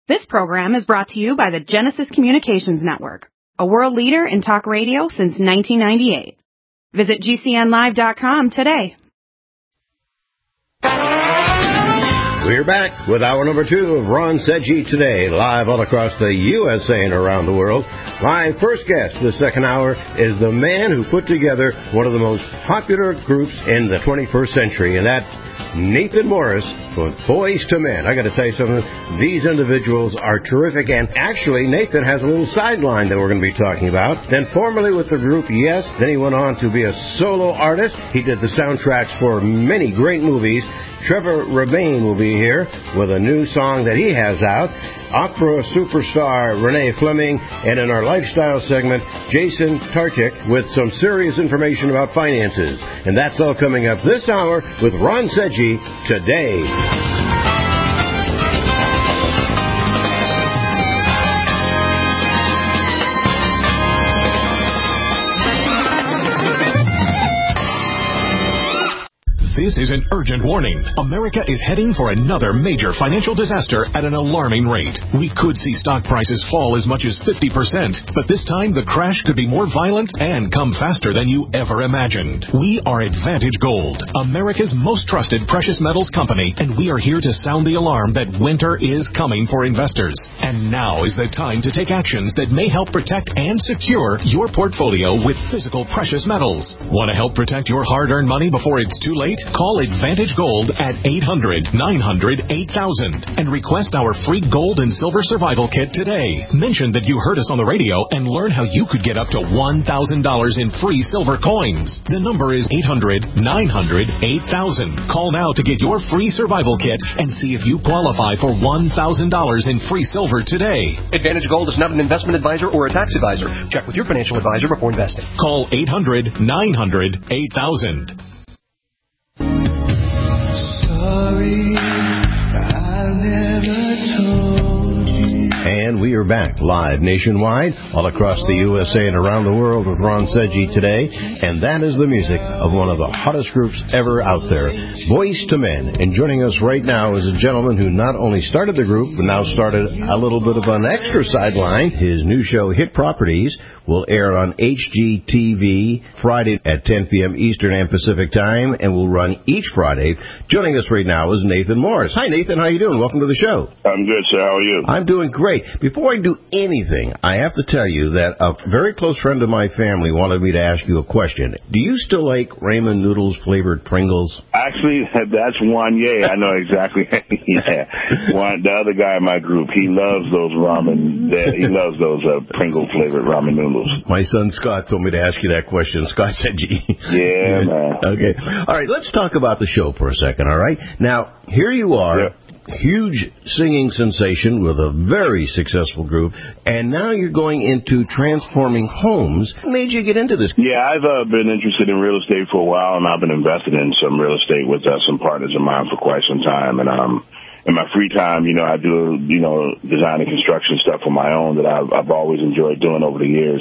This program is brought to you by the Genesis Communications Network, a world leader in talk radio since 1998. Visit GCNlive.com today. We're back with hour number 2 of Ron Seggi Today, live all across the USA and around the world. My first guest this second hour is the man who put together one of the most popular groups in the 21st century, and that's Nathan Morris with Boyz II Men. I got to tell you something. These individuals are terrific, and actually Nathan has a little sideline that we're going to be talking about. Then formerly with the group Yes, then he went on to be a solo artist. He did the soundtracks for many great movies. Trevor Rabin will be here with a new song that he has out. Opera superstar Renee Fleming, and in our lifestyle segment, Jason Tartick with some serious information about finances. And that's all coming up this hour with Ron Seggi Today. This is an urgent warning. America is heading for another major financial disaster at an alarming rate. We could see stock prices fall as much as 50%, but this time the crash could be more violent and come faster than you ever imagined. We are Advantage Gold, America's most trusted precious metals company, and we are here to sound the alarm that winter is coming for investors. And now is the time to take actions that may help protect and secure your portfolio with physical precious metals. Want to help protect your hard-earned money before it's too late? Call Advantage Gold at 800-900-8000 and request our free gold and silver survival kit today. Mention that you heard us on the radio and learn how you could get up to $1,000 in free silver coins. The number is 800-900-8000. Call now to get your free survival kit and see if you qualify for $1,000 in free silver today. Advantage Gold is not an investment advisor or a tax advisor. Check with your financial advisor before investing. Call 800-900-8000. Sorry, I never told you. And we are back live nationwide, all across the USA and around the world with Ron Seggi Today. And that is the music of one of the hottest groups ever out there, Boyz II Men. And joining us right now is a gentleman who not only started the group, but now started a little bit of an extra sideline. His new show, Hit Properties, will air on HGTV Friday at 10 p.m. Eastern and Pacific Time, and will run each Friday. Joining us right now is Nathan Morris. Hi, Nathan. How you doing? Welcome to the show. I'm good, sir. How are you? I'm doing great. Before I do anything, I have to tell you that a very close friend of my family wanted me to ask you a question. Do you still like Ramen Noodles flavored Pringles? Actually, that's one. Yeah, I know exactly. Yeah, the other guy in my group, he loves those ramen. He loves those Pringle flavored ramen noodles. My son Scott told me to ask you that question. Scott said, "Gee." Yeah, man. Okay. All right, let's talk about the show for a second, all right? Now, here you are. Yeah. Huge singing sensation with a very successful group, and now you're going into transforming homes. What made you get into this? Yeah, I've been interested in real estate for a while, and I've been invested in some real estate with some partners of mine for quite some time, and in my free time, I do, design and construction stuff on my own that I've always enjoyed doing over the years.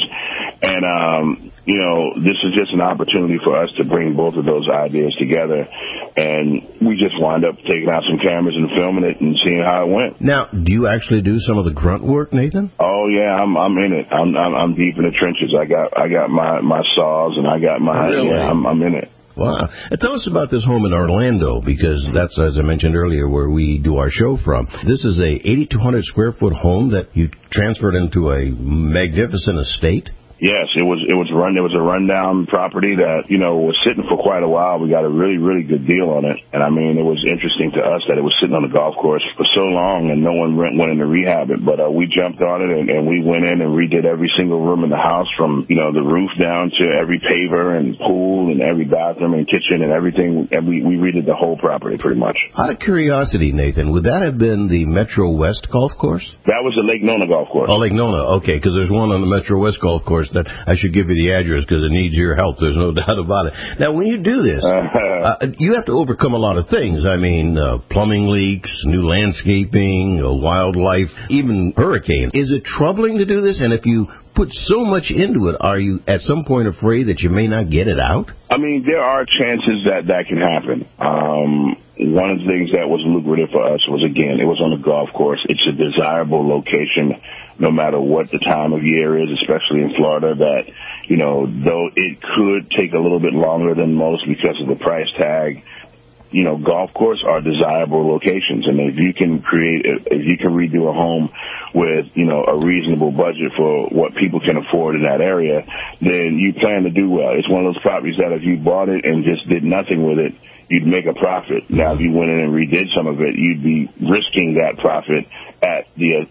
And, this is just an opportunity for us to bring both of those ideas together. And we just wind up taking out some cameras and filming it and seeing how it went. Now, do you actually do some of the grunt work, Nathan? Oh, yeah, I'm in it. I'm deep in the trenches. I got my saws and I got my, really? Yeah, I'm in it. Wow. And tell us about this home in Orlando, because that's, as I mentioned earlier, where we do our show from. This is a 8,200 square foot home that you transferred into a magnificent estate. Yes, it was a rundown property that, was sitting for quite a while. We got a really, really good deal on it. And I mean, it was interesting to us that it was sitting on the golf course for so long and no one went in to rehab it. But we jumped on it and we went in and redid every single room in the house, from, the roof down to every paver and pool and every bathroom and kitchen and everything. And we redid the whole property pretty much. Out of curiosity, Nathan, would that have been the Metro West golf course? That was the Lake Nona golf course. Oh, Lake Nona. Okay, because there's one on the Metro West golf course that I should give you the address because it needs your help. There's no doubt about it. Now, when you do this, you have to overcome a lot of things. I mean, plumbing leaks, new landscaping, wildlife, even hurricane. Is it troubling to do this? And if you put so much into it. Are you at some point afraid that you may not get it out? I mean, there are chances that can happen. One of the things that was lucrative for us was, again, it was on a golf course. It's a desirable location no matter what the time of year is, especially in Florida, that, you know, though it could take a little bit longer than most because of the price tag, you know, golf course are desirable locations. And if you can redo a home with, you know, a reasonable budget for what people can afford in that area, then you plan to do well. It's one of those properties that if you bought it and just did nothing with it, you'd make a profit. Now, if you went in and redid some of it, you'd be risking that profit at the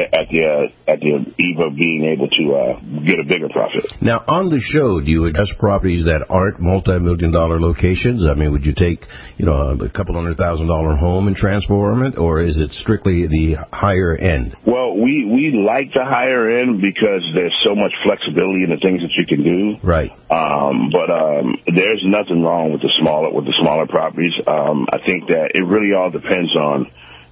eve of being able to get a bigger profit. Now, on the show, do you address properties that aren't multi-million-dollar locations? I mean, would you take, you know, a couple $100,000 home and transform it, or is it strictly the higher end? Well, we like the higher end because there's so much flexibility in the things that you can do. Right. But there's nothing wrong with the smaller properties. I think that it really all depends on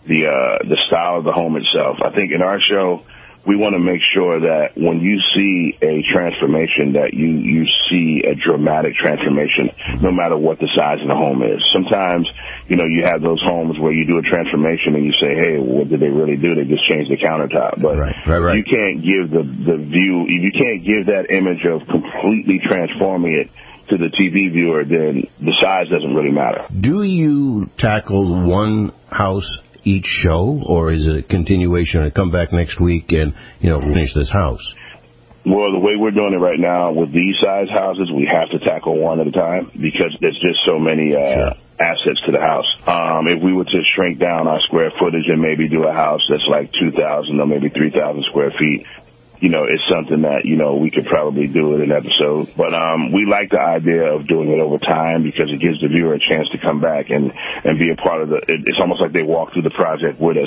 the style of the home itself. I think in our show, we want to make sure that when you see a transformation, that you see a dramatic transformation, no matter what the size of the home is. Sometimes, you know, you have those homes where you do a transformation and you say, hey, what did they really do? They just changed the countertop. But right. You can't give the view, if you can't give that image of completely transforming it to the TV viewer, then the size doesn't really matter. Do you tackle one house each show, or is it a continuation and come back next week and, you know, finish this house? Well, the way we're doing it right now with these size houses, we have to tackle one at a time because there's just so many assets to the house. If we were to shrink down our square footage and maybe do a house that's like 2,000 or maybe 3,000 square feet, you know, it's something that, you know, we could probably do in an episode. But we like the idea of doing it over time because it gives the viewer a chance to come back and be a part of it's almost like they walk through the project with us.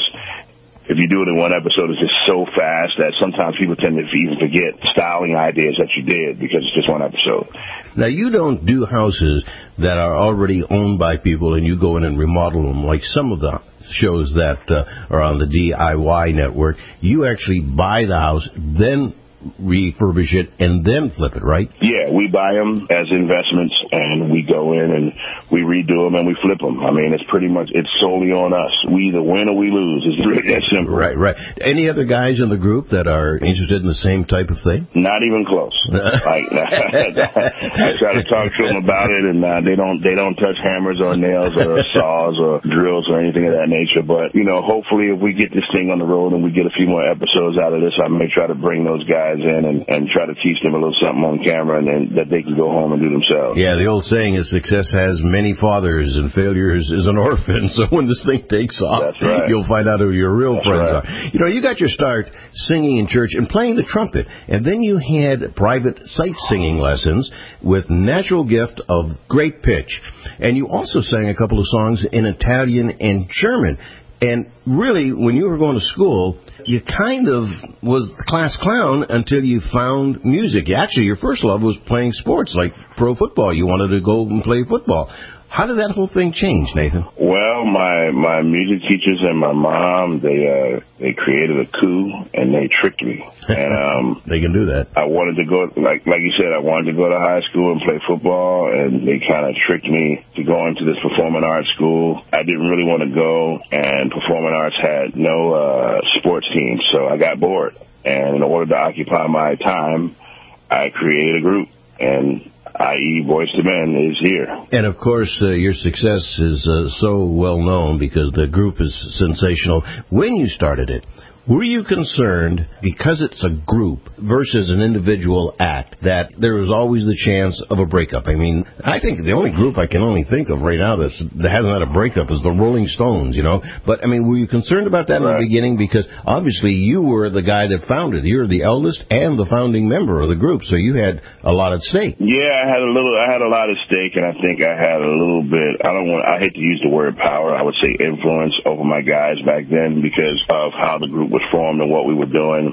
If you do it in one episode, it's just so fast that sometimes people tend to even forget styling ideas that you did because it's just one episode. Now, you don't do houses that are already owned by people and you go in and remodel them like some of the shows that are on the DIY network. You actually buy the house, then refurbish it, and then flip it, right? Yeah, we buy them as investments, and we go in and we redo them and we flip them. I mean, it's solely on us. We either win or we lose. It's really that simple. Right. Any other guys in the group that are interested in the same type of thing? Not even close. I try to talk to them about it, and they don't touch hammers or nails or saws or drills or anything of that nature. But, you know, hopefully if we get this thing on the road and we get a few more episodes out of this, I may try to bring those guys in and try to teach them a little something on camera and then that they can go home and do themselves. Yeah, the old saying is success has many fathers and failures is an orphan. So when this thing takes off, that's right, you'll find out who your real friends right. are. You know, you got your start singing in church and playing the trumpet, and then you had private sight singing lessons with natural gift of great pitch. And you also sang a couple of songs in Italian and German. And really, when you were going to school, you kind of was the class clown until you found music. Actually, your first love was playing sports, like pro football. You wanted to go and play football. How did that whole thing change, Nathan? Well, my music teachers and my mom, they created a coup, and they tricked me. And they can do that. I wanted to go, like you said, I wanted to go to high school and play football, and they kind of tricked me to go into this performing arts school. I didn't really want to go, and performing arts had no sports team, so I got bored. And in order to occupy my time, I created a group, and i.e. Boyz II Men is here. And, of course, your success is so well known because the group is sensational. When you started it, were you concerned, because it's a group versus an individual act, that there was always the chance of a breakup? I mean, I think the only group I can only think of right now that hasn't had a breakup is the Rolling Stones, you know. But, I mean, were you concerned about that in the beginning? Because, obviously, you were the guy that founded it. You're the eldest and the founding member of the group, so you had a lot at stake. Yeah, I had a lot at stake, and I think I had a little bit, I hate to use the word power, I would say influence over my guys back then because of how the group was formed and what we were doing.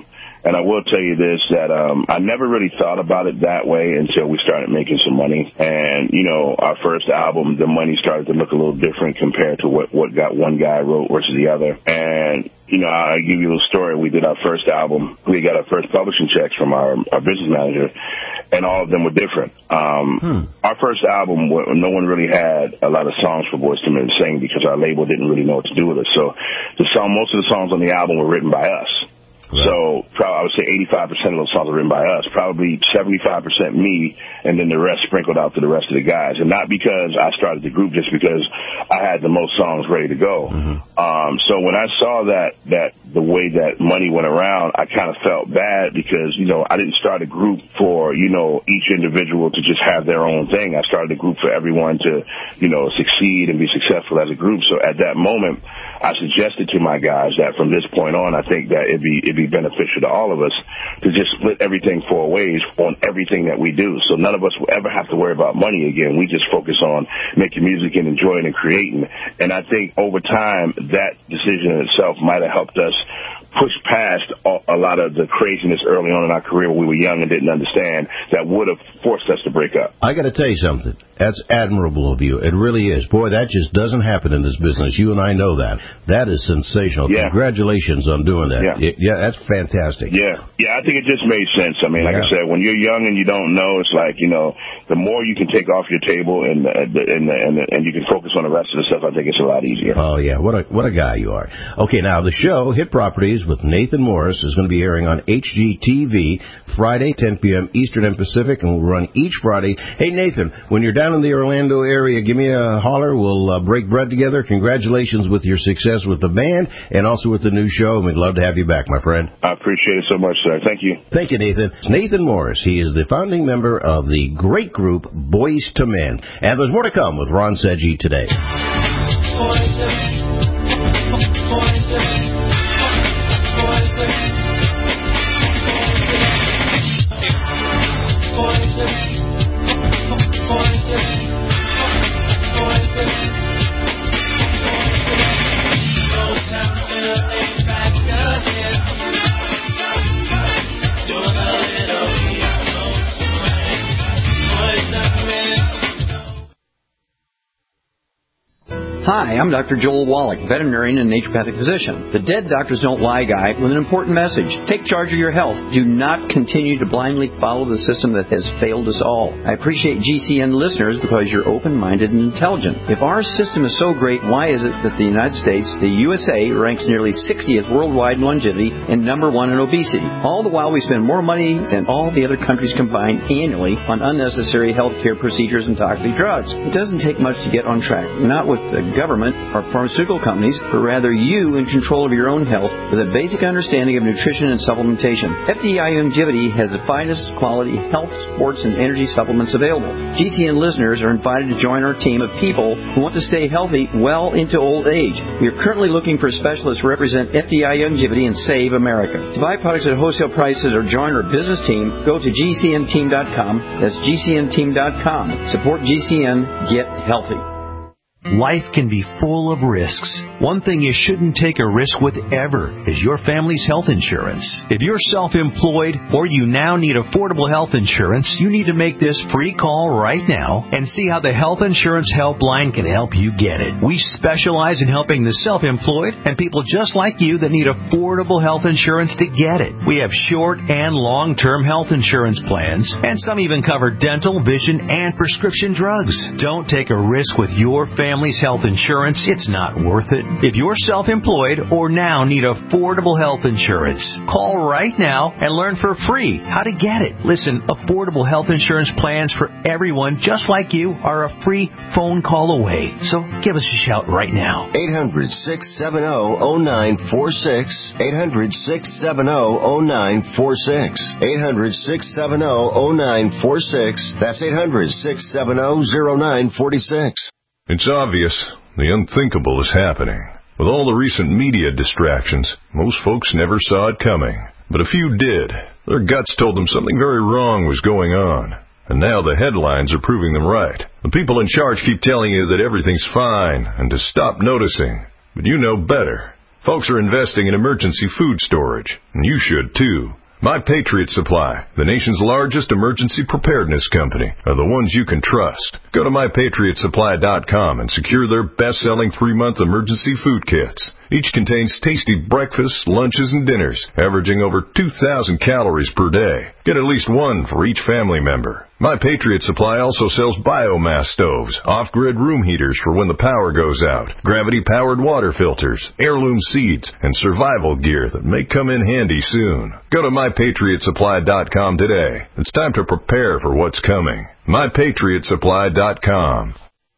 And I will tell you this, that I never really thought about it that way until we started making some money. And, you know, our first album, the money started to look a little different compared to what one guy wrote versus the other. And, you know, I'll give you a little story. We did our first album. We got our first publishing checks from our business manager, and all of them were different. Our first album, no one really had a lot of songs for Boyz II Men to sing because our label didn't really know what to do with it. So most of the songs on the album were written by us. Right. So I would say 85% of those songs are written by us, probably 75% me, and then the rest sprinkled out to the rest of the guys. And not because I started the group, just because I had the most songs ready to go. So when I saw that the way that money went around, I kind of felt bad because, you know, I didn't start a group for, you know, each individual to just have their own thing. I started a group for everyone to, you know, succeed and be successful as a group. So at that moment, I suggested to my guys that from this point on, I think that it'd be beneficial to all of us to just split everything 4 ways on everything that we do. So none of us will ever have to worry about money again. We just focus on making music and enjoying and creating. And I think over time, that decision in itself might have helped us push past a lot of the craziness early on in our career when we were young and didn't understand that would have forced us to break up. I got to tell you something. That's admirable of you. It really is. Boy, that just doesn't happen in this business. You and I know that. That is sensational. Yeah. Congratulations on doing that. Yeah, that's fantastic. Yeah, I think it just made sense. I mean, like I said, when you're young and you don't know, it's like, you know, the more you can take off your table and you can focus on the rest of the stuff, I think it's a lot easier. Oh, yeah. What a guy you are. Okay, now the show, Hit Properties with Nathan Morris, is going to be airing on HGTV Friday, 10 p.m. Eastern and Pacific, and we'll run each Friday. Hey, Nathan, when you're down in the Orlando area, give me a holler. We'll break bread together. Congratulations with your success with the band and also with the new show, and we'd love to have you back, my friend. I appreciate it so much, sir. Thank you. Thank you, Nathan. It's Nathan Morris. He is the founding member of the great group Boyz II Men. And there's more to come with Ron Sedgy today. Hi, I'm Dr. Joel Wallach, veterinarian and naturopathic physician. The Dead Doctors Don't Lie guy with an important message. Take charge of your health. Do not continue to blindly follow the system that has failed us all. I appreciate GCN listeners because you're open-minded and intelligent. If our system is so great, why is it that the United States, the USA, ranks nearly 60th worldwide in longevity and number 1 in obesity? All the while we spend more money than all the other countries combined annually on unnecessary health care procedures and toxic drugs. It doesn't take much to get on track. Not with the government or pharmaceutical companies, but rather you in control of your own health with a basic understanding of nutrition and supplementation. FDI Longevity has the finest quality health, sports, and energy supplements available. GCN listeners are invited to join our team of people who want to stay healthy well into old age. We are currently looking for specialists to represent FDI Longevity and Save America. To buy products at wholesale prices or join our business team, go to GCNteam.com. That's GCNteam.com. Support GCN. Get healthy. Life can be full of risks. One thing you shouldn't take a risk with ever is your family's health insurance. If you're self-employed or you now need affordable health insurance, you need to make this free call right now and see how the Health Insurance Helpline can help you get it. We specialize in helping the self-employed and people just like you that need affordable health insurance to get it. We have short and long-term health insurance plans, and some even cover dental, vision, and prescription drugs. Don't take a risk with your family's health insurance. It's not worth it. If you're self-employed or now need affordable health insurance, call right now and learn for free how to get it. Listen, affordable health insurance plans for everyone just like you are a free phone call away. So give us a shout right now. 800-670-0946. 800-670-0946. 800-670-0946. That's 800-670-0946. It's obvious. The unthinkable is happening. With all the recent media distractions, most folks never saw it coming. But a few did. Their guts told them something very wrong was going on. And now the headlines are proving them right. The people in charge keep telling you that everything's fine and to stop noticing. But you know better. Folks are investing in emergency food storage, and you should too. My Patriot Supply, the nation's largest emergency preparedness company, are the ones you can trust. Go to MyPatriotSupply.com and secure their best-selling 3-month emergency food kits. Each contains tasty breakfasts, lunches, and dinners, averaging over 2,000 calories per day. Get at least one for each family member. My Patriot Supply also sells biomass stoves, off-grid room heaters for when the power goes out, gravity-powered water filters, heirloom seeds, and survival gear that may come in handy soon. Go to MyPatriotSupply.com today. It's time to prepare for what's coming. MyPatriotSupply.com.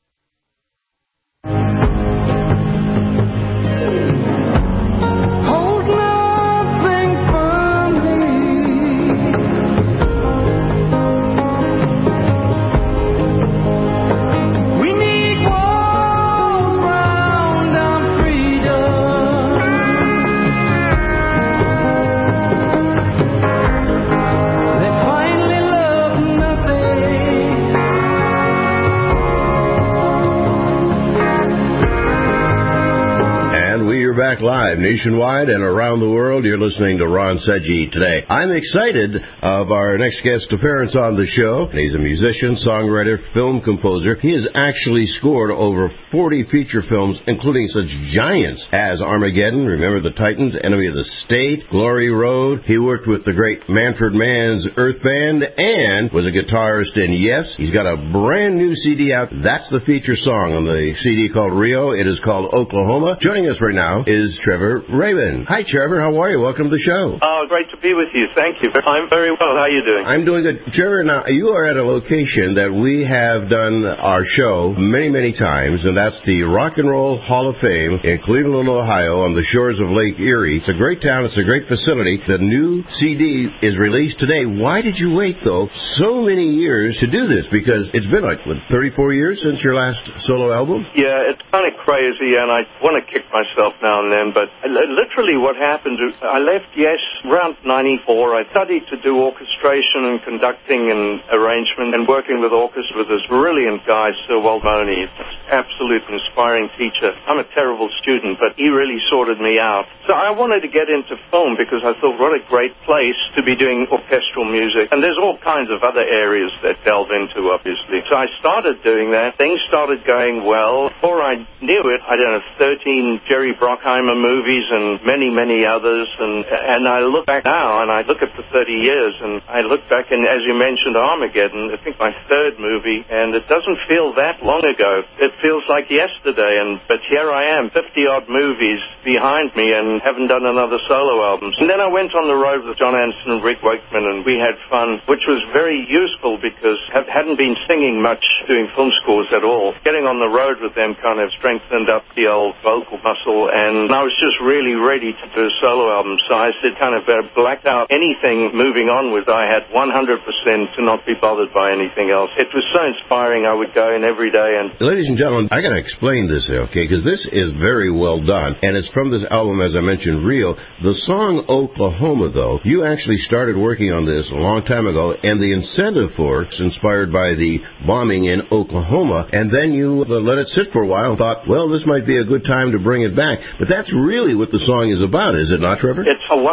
Back live nationwide and around the world. You're listening to Ron Sedgwick today. I'm excited of our next guest appearance on the show. He's a musician, songwriter, film composer. He has actually scored over 40 feature films, including such giants as Armageddon, Remember the Titans, Enemy of the State, Glory Road. He worked with the great Manfred Mann's Earth Band and was a guitarist in Yes. He's got a brand new CD out. That's the feature song on the CD called Rio. It is called Oklahoma. Joining us right now is Trevor Rabin. Hi, Trevor. How are you? Welcome to the show. Oh, great to be with you. Thank you. I'm very well. How are you doing? I'm doing good. Trevor, now, you are at a location that we have done our show many, many times, and that's the Rock and Roll Hall of Fame in Cleveland, Ohio, on the shores of Lake Erie. It's a great town. It's a great facility. The new CD is released today. Why did you wait, though, so many years to do this? Because it's been, 34 years since your last solo album? Yeah, it's kind of crazy, and I want to kick myself now and then, but literally what happened, I left Yes around 94. I studied to do orchestration and conducting and arrangement and working with orchestra with this brilliant guy, Sir Walt Mooney. Absolute inspiring teacher. I'm a terrible student, but he really sorted me out. So I wanted to get into film because I thought, what a great place to be doing orchestral music. And there's all kinds of other areas that delve into, obviously. So I started doing that. Things started going well. Before I knew it, I don't know, 13 Jerry Bruckheimer movies and many, many others. And I look back now, and I look at the 30 years, and I look back, and as you mentioned, Armageddon, I think my third movie, and it doesn't feel that long ago. It feels like yesterday, but here I am, 50-odd movies behind me, and haven't done another solo album. And then I went on the road with John Anderson and Rick Wakeman, and we had fun, which was very useful because I hadn't been singing much, doing film scores at all. Getting on the road with them kind of strengthened up the old vocal muscle, and I was just really ready to do a solo album. So I said, kind of blacked out anything moving on with. I had 100% to not be bothered by anything else. It was so inspiring. I would go in every day. And ladies and gentlemen, I got to explain this here, okay, because this is very well done, and it's from this album, as I mentioned, Rio. The song Oklahoma, though, you actually started working on this a long time ago, and the incentive for it's inspired by the bombing in Oklahoma, and then you let it sit for a while and thought, well, this might be a good time to bring it back. But that's really what the song is about, is it not, Trevor? It's 100%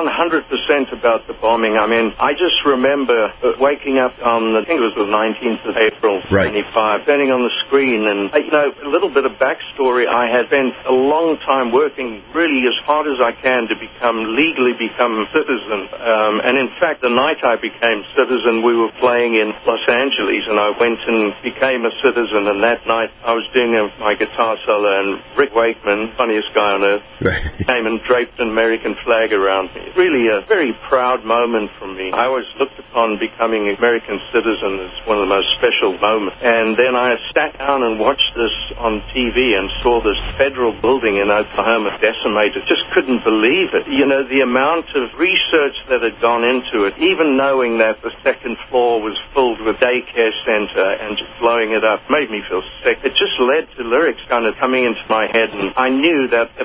about the bombing. I mean, I just remember waking up on, I think it was the 19th of April, right. 95, standing on the screen, and, a little bit of backstory. I had spent a long time working really as hard as I can to legally become a citizen. And in fact, the night I became citizen, we were playing in Los Angeles, and I went and became a citizen, and that night I was doing my guitar solo, and Rick Wakeman, funniest guy on earth, came and draped an American flag around me. Really a very proud moment for me. I always looked upon becoming an American citizen as one of the most special moments. And then I sat down and watched this on TV and saw this federal building in Oklahoma decimated. Just couldn't believe it. The amount of research that had gone into it, even knowing that the second floor was filled with daycare center and just blowing it up, made me feel sick. It just led to lyrics kind of coming into my head, and I knew that if I was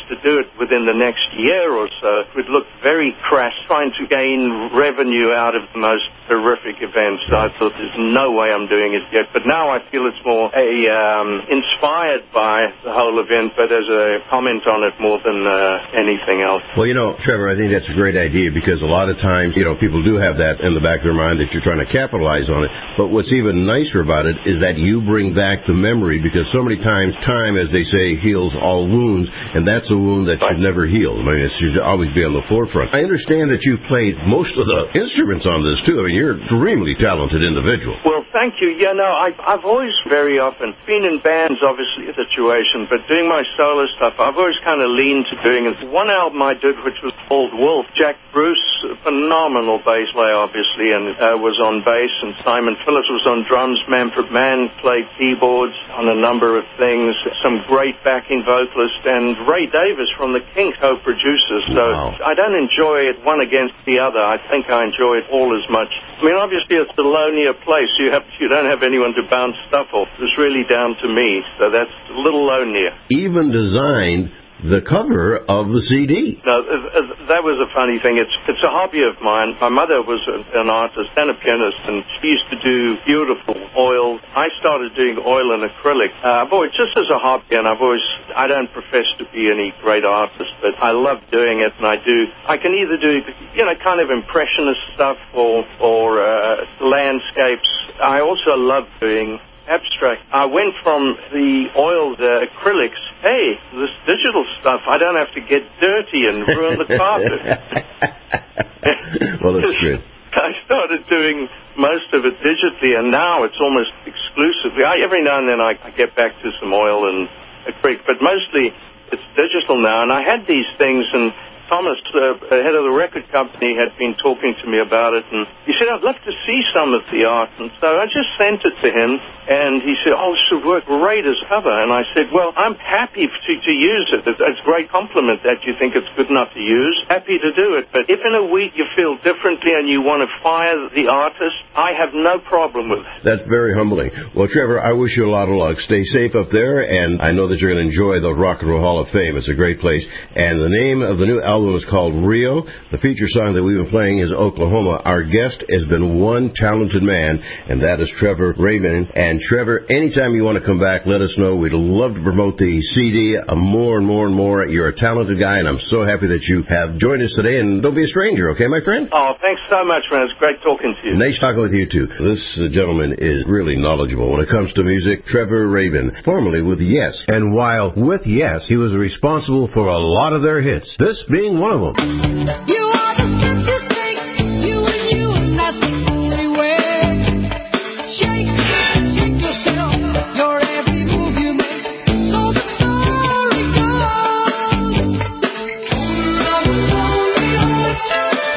to do it within the next year or so, it would look very crass, trying to gain revenue out of the most horrific events. So I thought, there's no way I'm doing it yet. But now I feel it's more inspired by the whole event, but as a comment on it more than anything else. Well, Trevor, I think that's a great idea, because a lot of times, people do have that in the back of their mind that you're trying to capitalize on it. But what's even nicer about it is that you bring back the memory, because so many times time, as they say, heals all wounds, and that's a wound that should never heal. I mean, it should always be on the forefront. I understand that you played most of the instruments on this, too. I mean, you're an extremely talented individual. Well, thank you. I've always very often been in bands, obviously, a situation, but doing my solo stuff, I've always kind of leaned to doing it. One album I did, which was called Wolf, Jack Bruce, phenomenal bass player, obviously, and was on bass, and Simon Phillips was on drums. Manfred Mann played keyboards on a number of things. Some great backing vocalists, and Ray Davis from the Kinks co-producers. So I don't enjoy it one against the other. I think I enjoy it all as much. I mean, obviously, it's a lonelier place. You don't have anyone to bounce stuff off. It's really down to me, so that's a little lonelier. Even designed the cover of the CD. No, that was a funny thing. It's a hobby of mine. My mother was an artist and a pianist, and she used to do beautiful oil. I started doing oil and acrylic. Just as a hobby, and I don't profess to be any great artist, but I love doing it, and I can either do, kind of impressionist stuff or landscapes. I also love doing abstract. I went from the oil, the acrylics, hey, this digital stuff, I don't have to get dirty and ruin the carpet. Well, that's good. I started doing most of it digitally, and now it's almost exclusively. Every now and then I get back to some oil and acrylic, but mostly it's digital now. And I had these things, and Thomas, the head of the record company, had been talking to me about it, and he said, I'd love to see some of the art. And so I just sent it to him, and he said, this would work great as cover. And I said, well, I'm happy to use it. It's a great compliment that you think it's good enough to use. Happy to do it. But if in a week you feel differently and you want to fire the artist, I have no problem with it. That's very humbling. Well, Trevor, I wish you a lot of luck. Stay safe up there, and I know that you're going to enjoy the Rock and Roll Hall of Fame. It's a great place. And the name of the new album is called Rio. The feature song that we've been playing is Oklahoma. Our guest has been one talented man, and that is Trevor Rabin. And Trevor, anytime you want to come back, let us know. We'd love to promote the CD more and more and more. You're a talented guy, and I'm so happy that you have joined us today. And don't be a stranger, okay, my friend? Oh, thanks so much, man. It's great talking to you. Nice talking with you, too. This gentleman is really knowledgeable when it comes to music. Trevor Rabin, formerly with Yes. And while with Yes, he was responsible for a lot of their hits, this being one of them. You are the step you take, you and that's the only way. Shake yourself, your every move you make. So the story goes. Owner of the lonely hearts.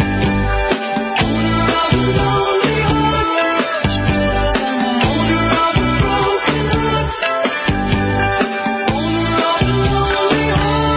Owner of the lonely hearts. Owner of the broken hearts. Owner of the lonely hearts.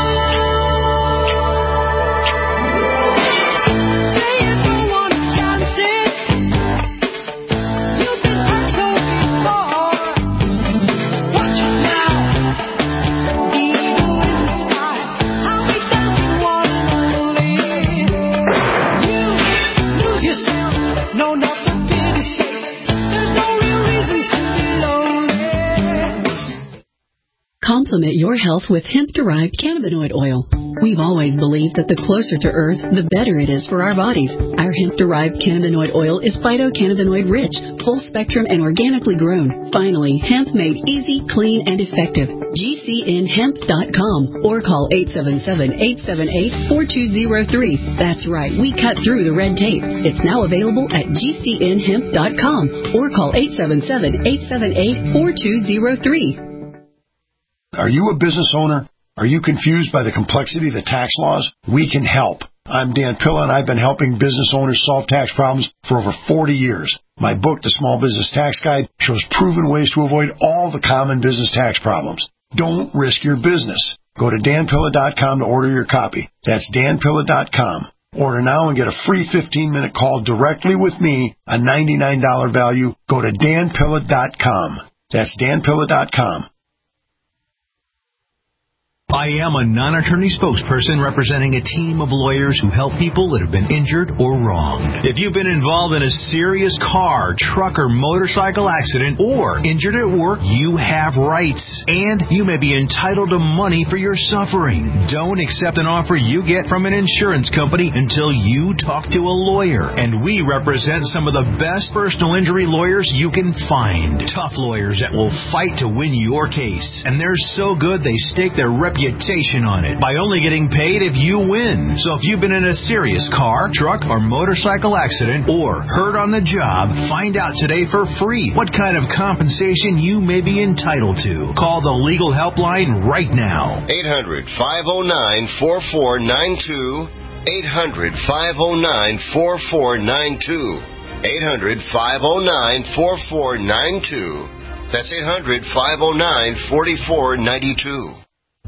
Complement your health with hemp-derived cannabinoid oil. We've always believed that the closer to Earth, the better it is for our bodies. Our hemp-derived cannabinoid oil is phytocannabinoid rich, full spectrum, and organically grown. Finally, hemp made easy, clean, and effective. GCNhemp.com or call 877-878-4203. That's right, we cut through the red tape. It's now available at GCNhemp.com or call 877-878-4203. Are you a business owner? Are you confused by the complexity of the tax laws? We can help. I'm Dan Pilla, and I've been helping business owners solve tax problems for over 40 years. My book, The Small Business Tax Guide, shows proven ways to avoid all the common business tax problems. Don't risk your business. Go to danpilla.com to order your copy. That's danpilla.com. Order now and get a free 15-minute call directly with me, a $99 value. Go to danpilla.com. That's danpilla.com. I am a non-attorney spokesperson representing a team of lawyers who help people that have been injured or wronged. If you've been involved in a serious car, truck, or motorcycle accident or injured at work, you have rights, and you may be entitled to money for your suffering. Don't accept an offer you get from an insurance company until you talk to a lawyer, and we represent some of the best personal injury lawyers you can find. Tough lawyers that will fight to win your case, and they're so good they stake their reputation on it by only getting paid if you win. So if you've been in a serious car, truck, or motorcycle accident or hurt on the job, find out today for free what kind of compensation you may be entitled to. Call the legal helpline right now. 800-509-4492. 800-509-4492. 800-509-4492. That's 800-509-4492.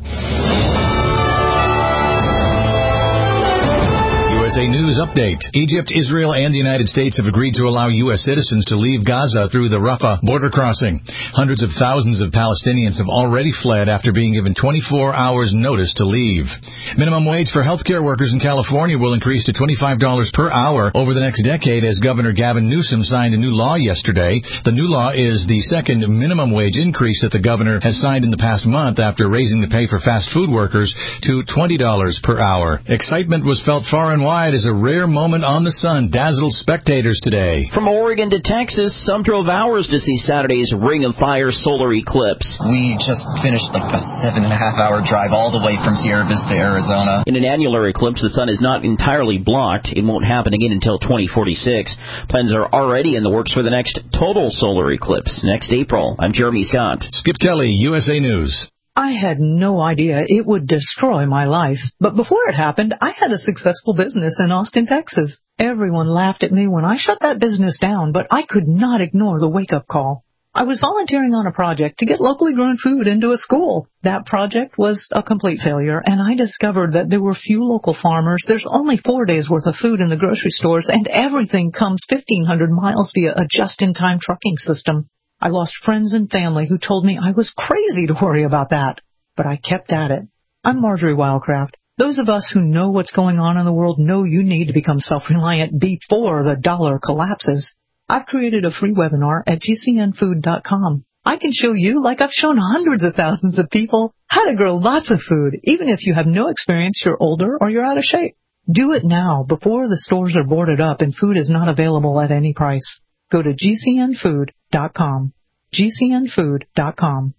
USA News Update. Egypt, Israel, and the United States have agreed to allow U.S. citizens to leave Gaza through the Rafah border crossing. Hundreds of thousands of Palestinians have already fled after being given 24 hours notice to leave. Minimum wage for healthcare workers in California will increase to $25 per hour over the next decade as Governor Gavin Newsom signed a new law yesterday. The new law is the second minimum wage increase that the governor has signed in the past month after raising the pay for fast food workers to $20 per hour. Excitement was felt far and wide as a rare moment on the sun dazzled spectators today. From Oregon to Texas, some drove hours to see Saturday's Ring of Fire solar eclipse. We just finished like a 7.5-hour drive all the way from Sierra Vista, Arizona. In an annular eclipse, the sun is not entirely blocked. It won't happen again until 2046. Plans are already in the works for the next total solar eclipse next April. I'm Jeremy Scott. Skip Kelly, USA News. I had no idea it would destroy my life. But before it happened, I had a successful business in Austin, Texas. Everyone laughed at me when I shut that business down, but I could not ignore the wake-up call. I was volunteering on a project to get locally grown food into a school. That project was a complete failure, and I discovered that there were few local farmers. There's only 4 days' worth of food in the grocery stores, and everything comes 1,500 miles via a just-in-time trucking system. I lost friends and family who told me I was crazy to worry about that, but I kept at it. I'm Marjorie Wildcraft. Those of us who know what's going on in the world know you need to become self-reliant before the dollar collapses. I've created a free webinar at gcnfood.com. I can show you, like I've shown hundreds of thousands of people, how to grow lots of food, even if you have no experience, you're older, or you're out of shape. Do it now, before the stores are boarded up and food is not available at any price. Go to gcnfood.com. gcnfood.com.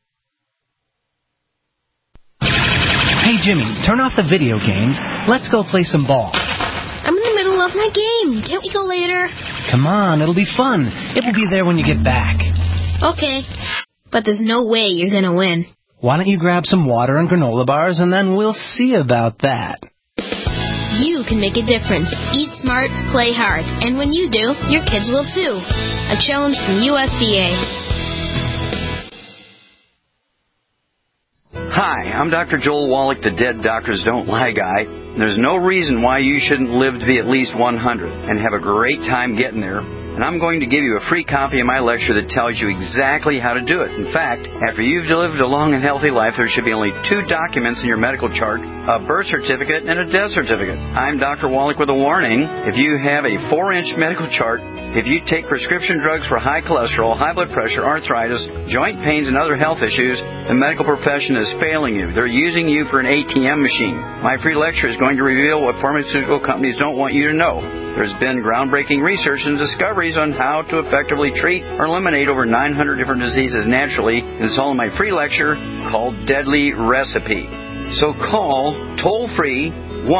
Hey, Jimmy, turn off the video games. Let's go play some ball. I'm in the middle of my game. Can't we go later? Come on, it'll be fun. It will be there when you get back. Okay, but there's no way you're going to win. Why don't you grab some water and granola bars, and then we'll see about that. You can make a difference. Eat smart, play hard. And when you do, your kids will too. A challenge from USDA. Hi, I'm Dr. Joel Wallach, the Dead Doctors Don't Lie guy. There's no reason why you shouldn't live to be at least 100 and have a great time getting there. And I'm going to give you a free copy of my lecture that tells you exactly how to do it. In fact, after you've lived a long and healthy life, there should be only 2 documents in your medical chart, a birth certificate and a death certificate. I'm Dr. Wallach with a warning. If you have a 4-inch medical chart, if you take prescription drugs for high cholesterol, high blood pressure, arthritis, joint pains, and other health issues, the medical profession is failing you. They're using you for an ATM machine. My free lecture is going to reveal what pharmaceutical companies don't want you to know. There's been groundbreaking research and discoveries on how to effectively treat or eliminate over 900 different diseases naturally. It's all in my free lecture called Deadly Recipe. So call toll-free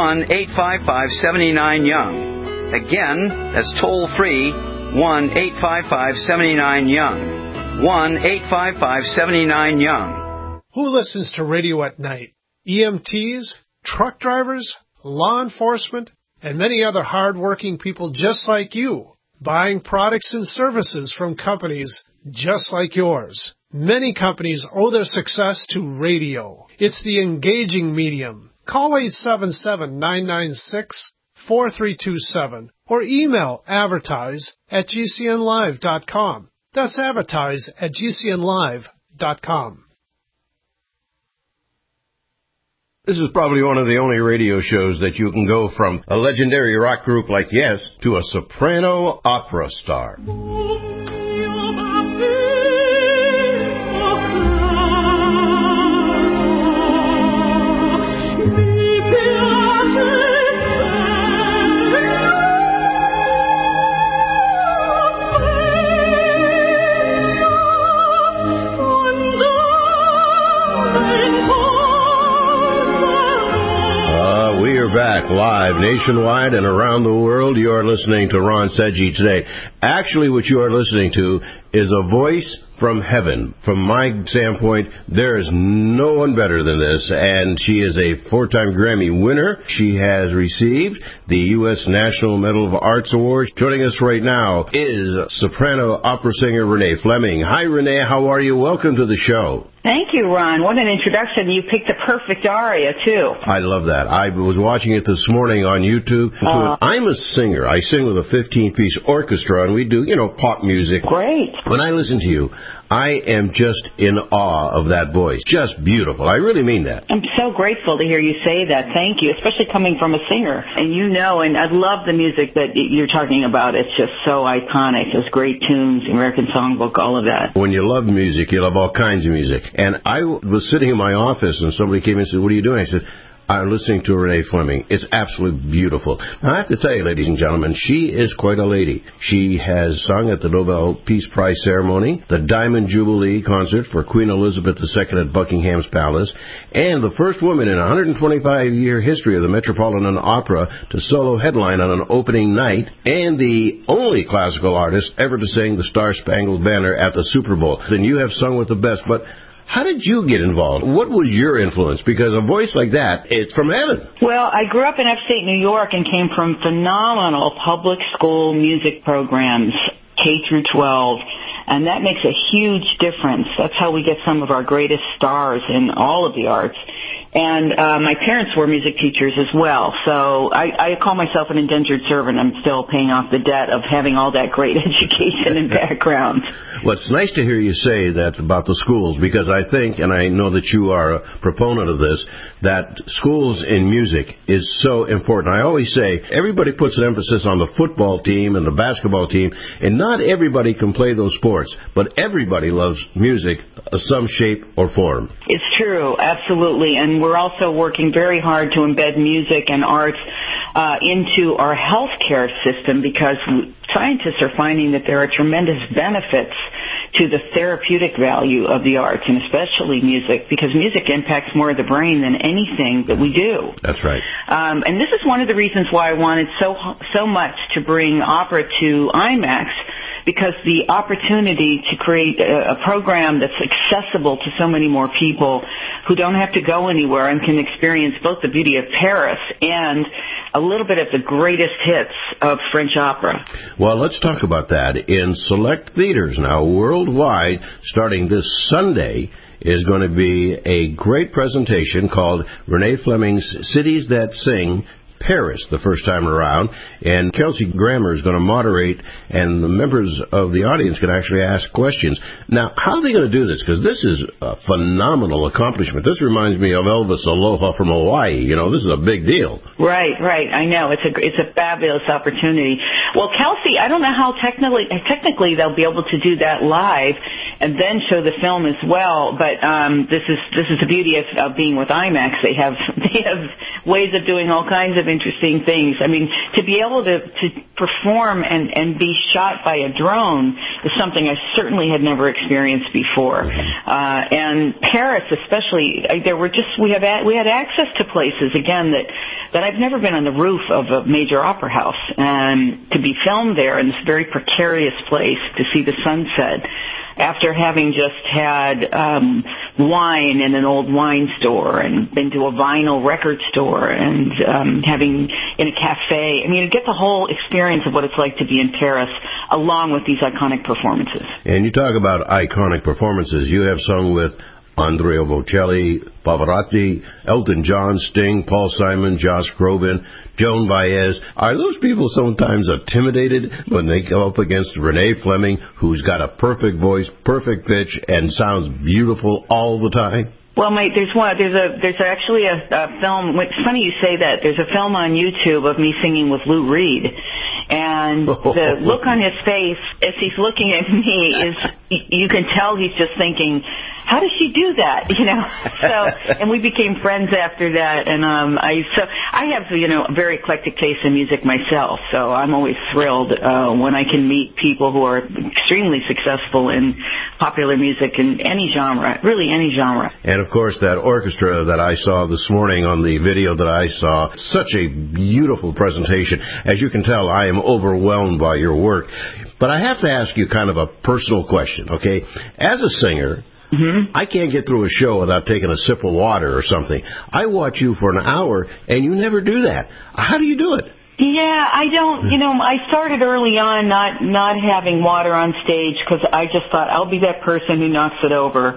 1-855-79-YOUNG. Again, that's toll-free 1-855-79-YOUNG. 1-855-79-YOUNG. Who listens to radio at night? EMTs, truck drivers, law enforcement, and many other hard-working people just like you, buying products and services from companies just like yours. Many companies owe their success to radio. It's the engaging medium. Call 877-996-4327 or email advertise@gcnlive.com. That's advertise@gcnlive.com. This is probably one of the only radio shows that you can go from a legendary rock group like Yes to a soprano opera star. Back live nationwide and around the world. You are listening to Ron Sedgy Today. Actually, what you are listening to is a voice from heaven. From my standpoint, there is no one better than this, and she is a 4-time Grammy winner. She has received the U.S. National Medal of Arts Award. Joining us right now is soprano opera singer Renee Fleming. Hi, Renee. How are you? Welcome to the show. Thank you, Ron. What an introduction. You picked the perfect aria, too. I love that. I was watching it this morning on YouTube. I'm a singer. I sing with a 15-piece orchestra, and we do, pop music. Great. When I listen to you, I am just in awe of that voice. Just beautiful. I really mean that. I'm so grateful to hear you say that. Thank you, especially coming from a singer. And and I love the music that you're talking about. It's just so iconic. Those great tunes, American Songbook, all of that. When you love music, you love all kinds of music. And I was sitting in my office, and somebody came in and said, "What are you doing?" I said, "I'm listening to Renee Fleming. It's absolutely beautiful." Now, I have to tell you, ladies and gentlemen, she is quite a lady. She has sung at the Nobel Peace Prize ceremony, the Diamond Jubilee concert for Queen Elizabeth II at Buckingham's Palace, and the first woman in a 125-year history of the Metropolitan Opera to solo headline on an opening night, and the only classical artist ever to sing the Star-Spangled Banner at the Super Bowl. And you have sung with the best, but how did you get involved? What was your influence? Because a voice like that, it's from heaven. Well, I grew up in upstate New York and came from phenomenal public school music programs, K through 12, and that makes a huge difference. That's how we get some of our greatest stars in all of the arts. And my parents were music teachers as well, so I call myself an indentured servant. I'm still paying off the debt of having all that great education and background. Well, it's nice to hear you say that about the schools, because I think, and I know that you are a proponent of this, that schools in music is so important. I always say everybody puts an emphasis on the football team and the basketball team, and not everybody can play those sports, but everybody loves music of some shape or form. It's true, absolutely, and we're also working very hard to embed music and arts into our healthcare system, because scientists are finding that there are tremendous benefits to the therapeutic value of the arts, and especially music, because music impacts more of the brain than anything that we do. That's right. And this is one of the reasons why I wanted so much to bring opera to IMAX, because the opportunity to create a program that's accessible to so many more people who don't have to go anywhere and can experience both the beauty of Paris and a little bit of the greatest hits of French opera. Well, let's talk about that. In select theaters now worldwide, starting this Sunday, is going to be a great presentation called Renee Fleming's Cities That Sing, Paris, the first time around, and Kelsey Grammer is going to moderate, and the members of the audience can actually ask questions. Now, how are they going to do this? Because this is a phenomenal accomplishment. This reminds me of Elvis Aloha from Hawaii. This is a big deal. Right. I know. It's a fabulous opportunity. Well, Kelsey, I don't know how technically they'll be able to do that live and then show the film as well, but this is the beauty of being with IMAX. They have ways of doing all kinds of interesting things. I mean, to be able to perform and be shot by a drone is something I certainly had never experienced before. And Paris, especially, we had access to places again that I've never been on the roof of a major opera house, and to be filmed there in this very precarious place, to see the sunset, after having just had wine in an old wine store and been to a vinyl record store and having in a cafe. I mean, you get the whole experience of what it's like to be in Paris, along with these iconic performances. And you talk about iconic performances. You have sung with Andrea Bocelli, Pavarotti, Elton John, Sting, Paul Simon, Josh Groban, Joan Baez. Are those people sometimes intimidated when they go up against Renee Fleming, who's got a perfect voice, perfect pitch, and sounds beautiful all the time? Well, there's actually a film. It's funny you say that. There's a film on YouTube of me singing with Lou Reed, and the look on his face as he's looking at me is, you can tell he's just thinking, how does she do that? So, and we became friends after that, and I have a very eclectic taste in music myself, so I'm always thrilled when I can meet people who are extremely successful in popular music in any genre, really any genre. And of course, that orchestra that I saw this morning on the video that I saw, such a beautiful presentation. As you can tell, I am overwhelmed by your work. But I have to ask you kind of a personal question, okay? As a singer, I can't get through a show without taking a sip of water or something. I watch you for an hour, and you never do that. How do you do it? Yeah, I don't, I started early on not having water on stage because I just thought I'll be that person who knocks it over.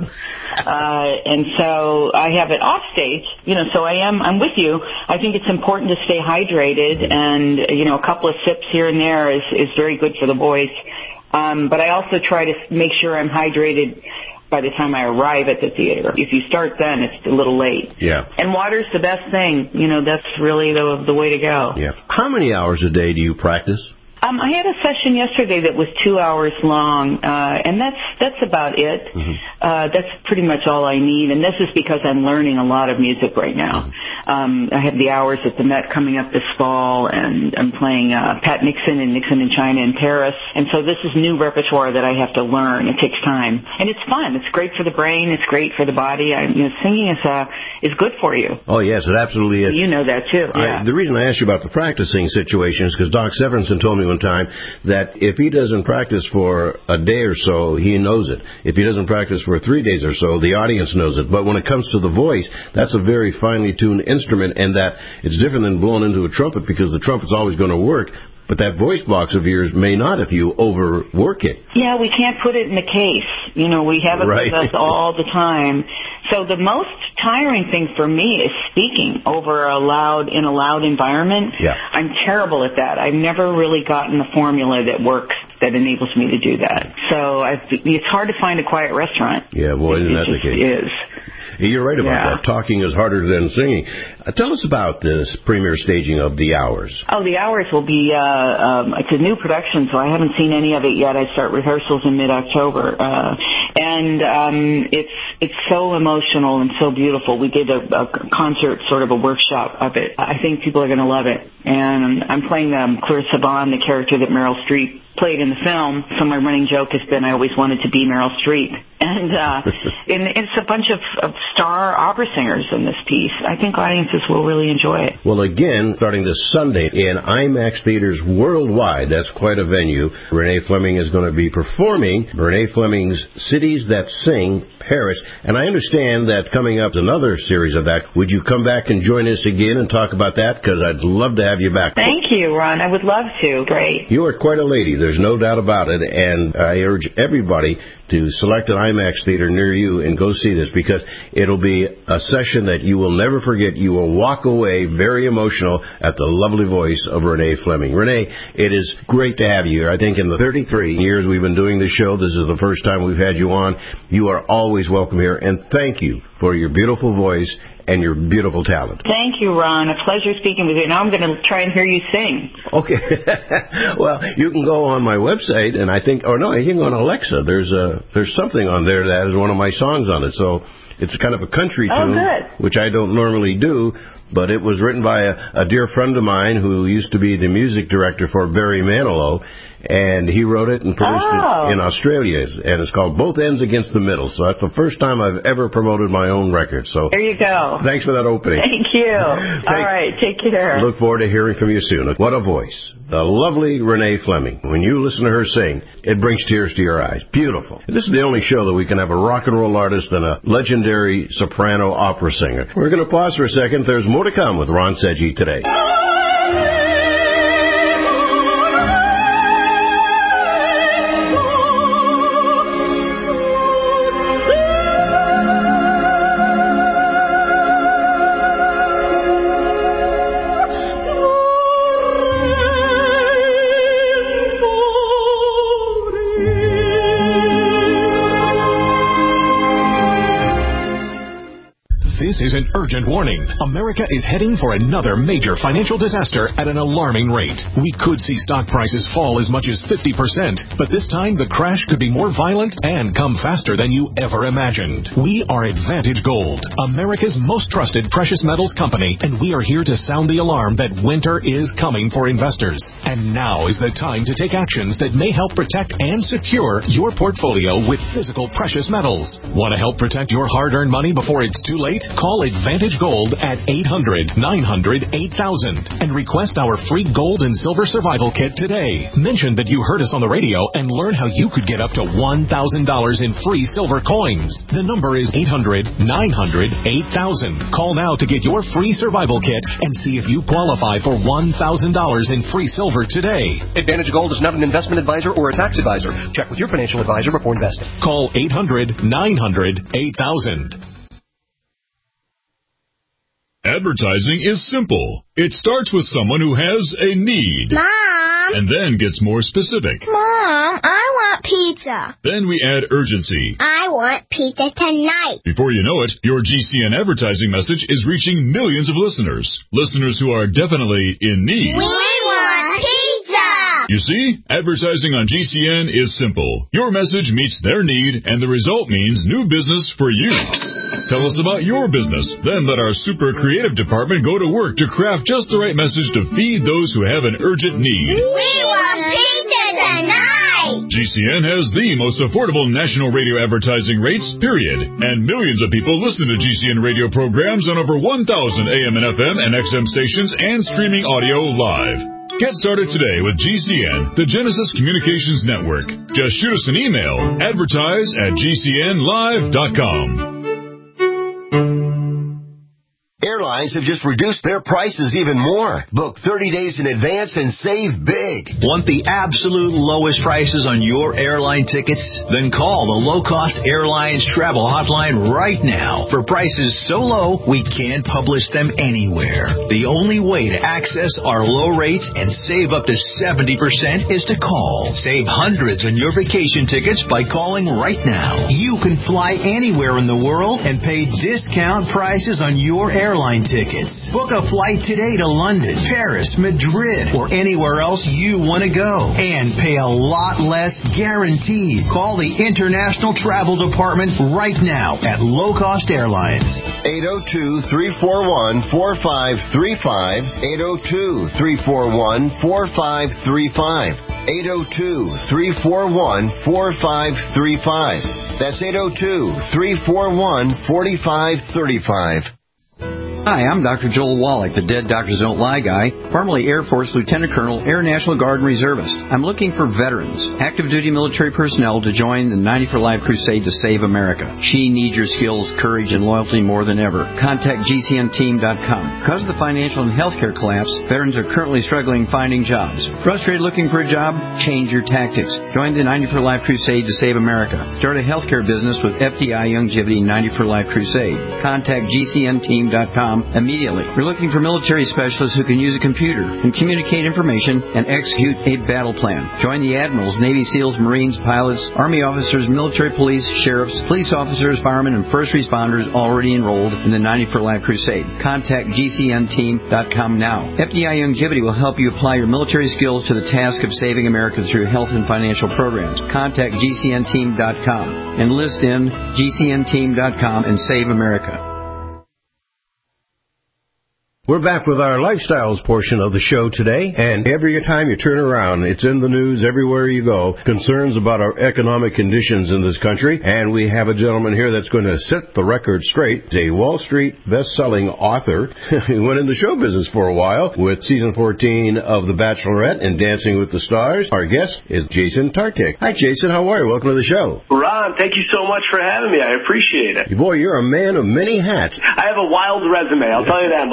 And so I have it off stage, so I'm with you. I think it's important to stay hydrated, and, a couple of sips here and there is very good for the voice. But I also try to make sure I'm hydrated by the time I arrive at the theater. If you start then, it's a little late. Yeah. And water's the best thing. That's really the way to go. Yeah. How many hours a day do you practice? I had a session yesterday that was 2 hours long, and that's about it. That's pretty much all I need, and this is because I'm learning a lot of music right now. I have the hours at the Met coming up this fall, and I'm playing Pat Nixon and Nixon in China in Paris, and so this is new repertoire that I have to learn. It takes time, and it's fun. It's great for the brain. It's great for the body. Singing is good for you. Oh, yes, it absolutely is. You know that, too. Yeah. The reason I asked you about the practicing situation is because Doc Severinsen told me one time that if he doesn't practice for a day or so, he knows it. If he doesn't practice for 3 days or so, the audience knows it. But when it comes to the voice, that's a very finely tuned instrument, and that it's different than blowing into a trumpet because the trumpet's always going to work. But that voice box of yours may not if you overwork it. Yeah, we can't put it in the case. We have it with us all the time. So the most tiring thing for me is speaking in a loud environment. Yeah. I'm terrible at that. I've never really gotten the formula that works that enables me to do that. So it's hard to find a quiet restaurant. Yeah, boy, isn't that the case? It is. You're right about that. Talking is harder than singing. Tell us about this premiere staging of The Hours. Oh, The Hours will be, it's a new production, so I haven't seen any of it yet. I start rehearsals in mid-October. It's so emotional and so beautiful. We did a concert, sort of a workshop of it. I think people are going to love it. And I'm playing Clarissa Bond, the character that Meryl Streep played in the film. So my running joke has been I always wanted to be Meryl Streep. And it's a bunch of star opera singers in this piece. I think audiences will really enjoy it. Well, again, starting this Sunday in IMAX theaters worldwide, that's quite a venue. Renee Fleming is going to be performing Renee Fleming's Cities That Sing, Paris. And I understand that coming up is another series of that. Would you come back and join us again and talk about that? Because I'd love to have you back. Thank you, Ron. I would love to. Great. You are quite a lady. There's no doubt about it. And I urge everybody to select an IMAX theater near you and go see this, because it'll be a session that you will never forget. You will walk away very emotional at the lovely voice of Renee Fleming. Renee, it is great to have you here. I think in the 33 years we've been doing this show, this is the first time we've had you on. You are always welcome here, and thank you for your beautiful voice and your beautiful talent. Thank you, Ron. A pleasure speaking with you. Now I'm going to try and hear you sing. Okay. Well, you can go on my website, and you can go on Alexa. There's something on there that has one of my songs on it. So it's kind of a country tune, which I don't normally do, but it was written by a dear friend of mine who used to be the music director for Barry Manilow. And he wrote it and produced it in Australia, and it's called Both Ends Against the Middle. So that's the first time I've ever promoted my own record. So there you go. Thanks for that opening. Thank you. All right, take care. Look forward to hearing from you soon. What a voice. The lovely Renee Fleming. When you listen to her sing, it brings tears to your eyes. Beautiful. This is the only show that we can have a rock and roll artist and a legendary soprano opera singer. We're going to pause for a second. There's more to come with Ron Sedgwick today. This is an urgent warning. America is heading for another major financial disaster at an alarming rate. We could see stock prices fall as much as 50%, but this time the crash could be more violent and come faster than you ever imagined. We are Advantage Gold, America's most trusted precious metals company, and we are here to sound the alarm that winter is coming for investors. And now is the time to take actions that may help protect and secure your portfolio with physical precious metals. Want to help protect your hard-earned money before it's too late? Call Advantage Gold at 800-900-8000 and request our free gold and silver survival kit today. Mention that you heard us on the radio and learn how you could get up to $1,000 in free silver coins. The number is 800-900-8000. Call now to get your free survival kit and see if you qualify for $1,000 in free silver today. Advantage Gold is not an investment advisor or a tax advisor. Check with your financial advisor before investing. Call 800-900-8000. Advertising is simple. It starts with someone who has a need. Mom! And then gets more specific. Mom, I want pizza. Then we add urgency. I want pizza tonight. Before you know it, your GCN advertising message is reaching millions of listeners. Listeners who are definitely in need. We want pizza! You see, advertising on GCN is simple. Your message meets their need, and the result means new business for you. Tell us about your business. Then let our super creative department go to work to craft just the right message to feed those who have an urgent need. We want pizza tonight! GCN has the most affordable national radio advertising rates, period. And millions of people listen to GCN radio programs on over 1,000 AM and FM and XM stations and streaming audio live. Get started today with GCN, the Genesis Communications Network. Just shoot us an email, advertise@gcnlive.com. Airlines have just reduced their prices even more. Book 30 days in advance and save big. Want the absolute lowest prices on your airline tickets? Then call the Low Cost Airlines Travel Hotline right now. For prices so low, we can't publish them anywhere. The only way to access our low rates and save up to 70% is to call. Save hundreds on your vacation tickets by calling right now. You can fly anywhere in the world and pay discount prices on your airline tickets. Book a flight today to London, Paris, Madrid, or anywhere else you want to go. And pay a lot less guaranteed. Call the International Travel Department right now at Low Cost Airlines. 802-341-4535. 802-341-4535. 802-341-4535. That's 802-341-4535. Hi, I'm Dr. Joel Wallach, the Dead Doctors Don't Lie guy, formerly Air Force Lieutenant Colonel, Air National Guard and Reservist. I'm looking for veterans, active duty military personnel to join the 90 for Life crusade to save America. She needs your skills, courage, and loyalty more than ever. Contact GCNteam.com. Because of the financial and healthcare collapse, veterans are currently struggling finding jobs. Frustrated looking for a job? Change your tactics. Join the 90 for Life crusade to save America. Start a healthcare business with FDI Longevity 90 for Life crusade. Contact GCNteam.com immediately. We're looking for military specialists who can use a computer and communicate information and execute a battle plan. Join the admirals, Navy SEALs, Marines, pilots, Army officers, military police, sheriffs, police officers, firemen, and first responders already enrolled in the 90 for Life crusade. Contact GCNteam.com now. FDI Longevity will help you apply your military skills to the task of saving America through health and financial programs. Contact GCNteam.com. Enlist in GCNteam.com and save America. We're back with our lifestyles portion of the show today, and every time you turn around, it's in the news everywhere you go, concerns about our economic conditions in this country, and we have a gentleman here that's going to set the record straight. He's a Wall Street best-selling author. He went into show business for a while with season 14 of The Bachelorette and Dancing with the Stars. Our guest is Jason Tartick. Hi, Jason. How are you? Welcome to the show. Ron, thank you so much for having me. I appreciate it. Boy, you're a man of many hats. I have a wild resume. I'll tell you that much, Ron.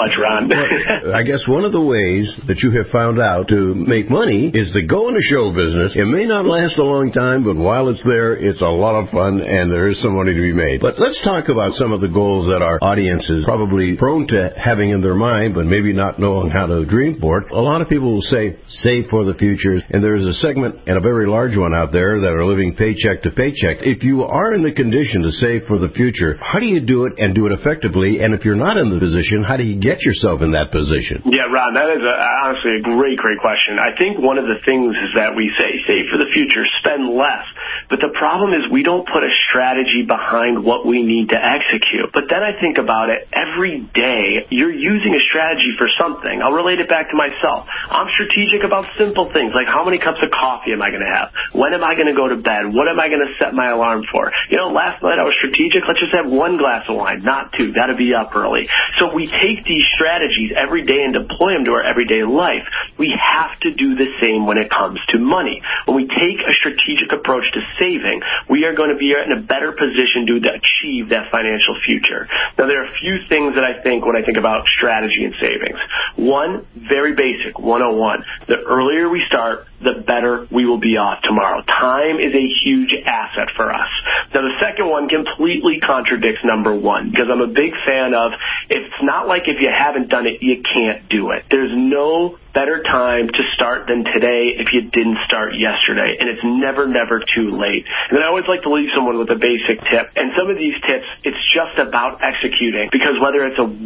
Well, I guess one of the ways that you have found out to make money is to go into show business. It may not last a long time, but while it's there, it's a lot of fun, and there is some money to be made. But let's talk about some of the goals that our audience is probably prone to having in their mind, but maybe not knowing how to dream for it. A lot of people will say, save for the future, and there is a segment, and a very large one out there, that are living paycheck to paycheck. If you are in the condition to save for the future, how do you do it and do it effectively? And if you're not in the position, how do you get yourself in that position? Yeah, Ron, that is honestly a great question. I think one of the things is that we say, save for the future, spend less. But the problem is we don't put a strategy behind what we need to execute. But then I think about it, every day you're using a strategy for something. I'll relate it back to myself. I'm strategic about simple things like how many cups of coffee am I going to have? When am I going to go to bed? What am I going to set my alarm for? Last night I was strategic. Let's just have one glass of wine, not two. Got to be up early. So we take these strategies every day and deploy them to our everyday life. We have to do the same when it comes to money. When we take a strategic approach to saving, we are going to be in a better position to achieve that financial future. Now, there are a few things that I think when I think about strategy and savings. One, very basic, 101. The earlier we start, the better we will be off tomorrow. Time is a huge asset for us. Now, the second one completely contradicts number one, because I'm a big fan of, it's not like if you haven't done it, you can't do it. There's no better time to start than today if you didn't start yesterday, and it's never too late. And then I always like to leave someone with a basic tip, and some of these tips, it's just about executing, because whether it's a $1